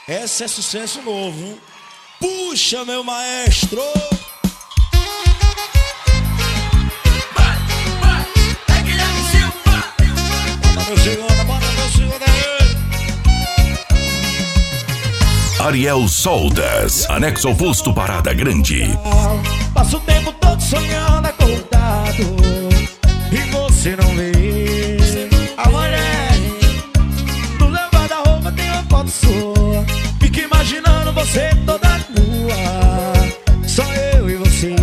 Esse é sucesso novo, hein? Puxa, meu maestro! Bota meu segundo aí! Ariel Soldas, anexo oposto Parada Grande. Passo o tempo todo sonhando acordado e você não vê. A mulher do levada-roupa tem uma foto sua. Fico imaginando você toda nua. Só eu e você.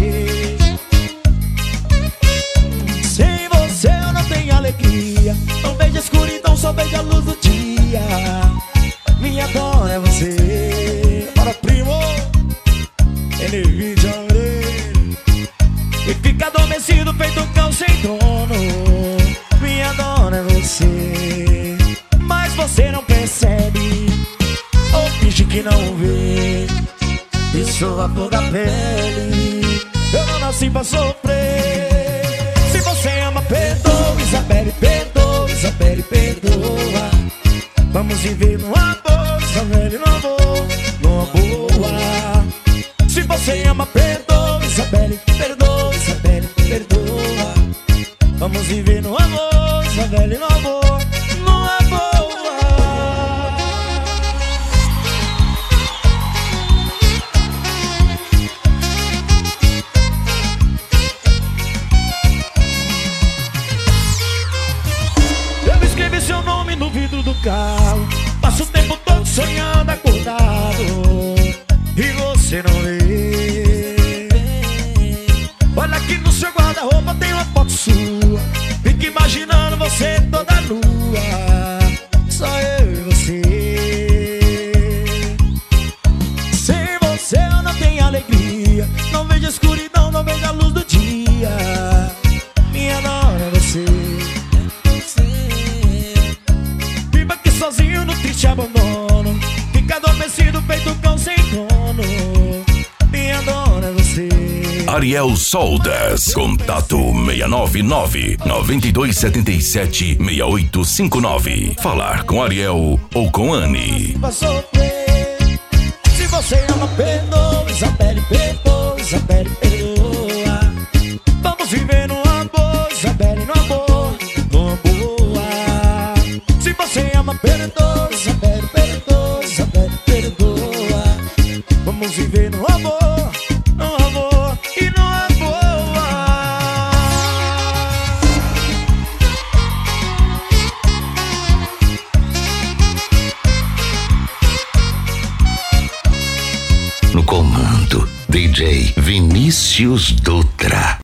Sem você eu não tenho alegria. Não vejo a escuridão, só vejo a luz do dia. Minha dona é você. Bora, primo! Ele vive a orelha e fica adormecido feito um cão sem dono. Minha dona é você, mas você não percebe ou finge que não vê. Isso a flor da pele. Eu não nasci pra sofrer. Se você ama, perdoa, Isabelle, perdoa, Isabelle, perdoa. Vamos viver no amor, Isabelle, no amor, numa boa. Se você ama, perdoa, Isabelle, perdoa, Isabelle, perdoa. Vamos viver no amor, Isabelle, no amor, numa boa. Eu escrevi seu nome no vidro do carro. Passo o tempo todo sonhando acordado e você não vê. Olha aqui no seu guarda-roupa tem uma foto sua. Fico imaginando você toda nua. Só eu e você. Sem você eu não tenho alegria. Não vejo a escuridão, não vejo a luz do dia. Minha dona é você. Viva aqui sozinho no triste abandono. Fica adormecido feito cão sem dono. Minha dona é você. Ariel Soldas, contato 699-9277-6859. Falar com Ariel ou com Anne. Pra sofrer. Se você ama, perdoa, Isabelle, perdoa, Isabelle, perdoa. Vamos viver no amor, Isabelle, no amor, numa boa. Se você ama, perdoa, Isabelle, perdoa, Isabelle, perdoa. Vamos viver no amor, no amor e numa boa. No comando, DJ Vinícius Dutra.